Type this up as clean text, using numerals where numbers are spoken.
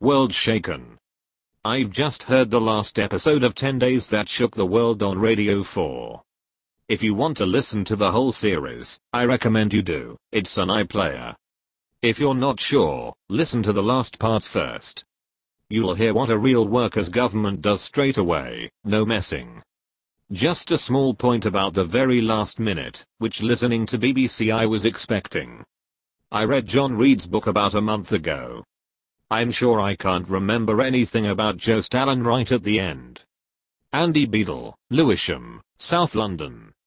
World shaken. I've just heard the last episode of 10 Days That Shook the World on Radio 4. If you want to listen to the whole series, I recommend you do. It's on iPlayer. If you're not sure, listen to the last part first. You'll hear what a real workers' government does straight away, no messing. Just a small point about the very last minute, which listening to BBC I was expecting. I read John Reed's book about a month ago. I'm sure I can't remember anything about Joe Stalin right at the end. Andy Beadle, Lewisham, South London.